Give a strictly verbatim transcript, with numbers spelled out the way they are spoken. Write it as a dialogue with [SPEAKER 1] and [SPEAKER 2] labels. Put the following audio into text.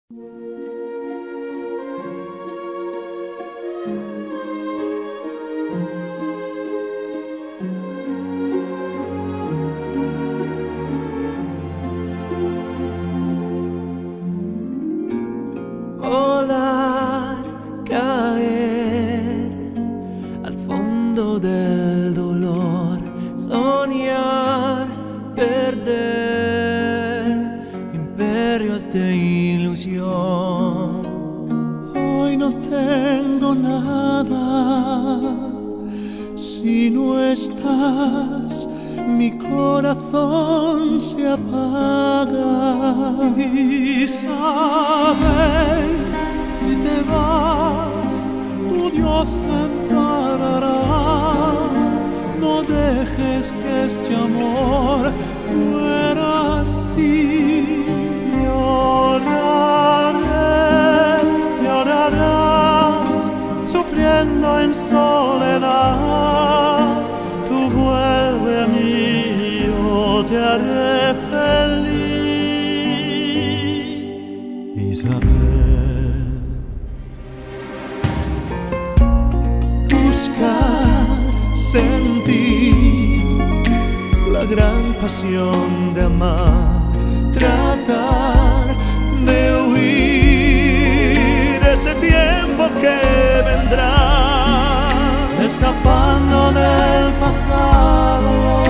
[SPEAKER 1] Volar, caer al fondo del dolor, soñar, perder imperios de ilusión.
[SPEAKER 2] Hoy no tengo nada, si no estás, mi corazón se apaga.
[SPEAKER 3] Y sabes, si te vas, tu Dios se enfadará. No dejes que este amor muera así. Lloraré, llorarás, sufriendo en soledad. Tú vuelve a mí, yo te haré feliz.
[SPEAKER 2] Isabel, buscar, sentir la gran pasión de amar, tratar de huir ese tiempo que vendrá,
[SPEAKER 3] escapando del pasado.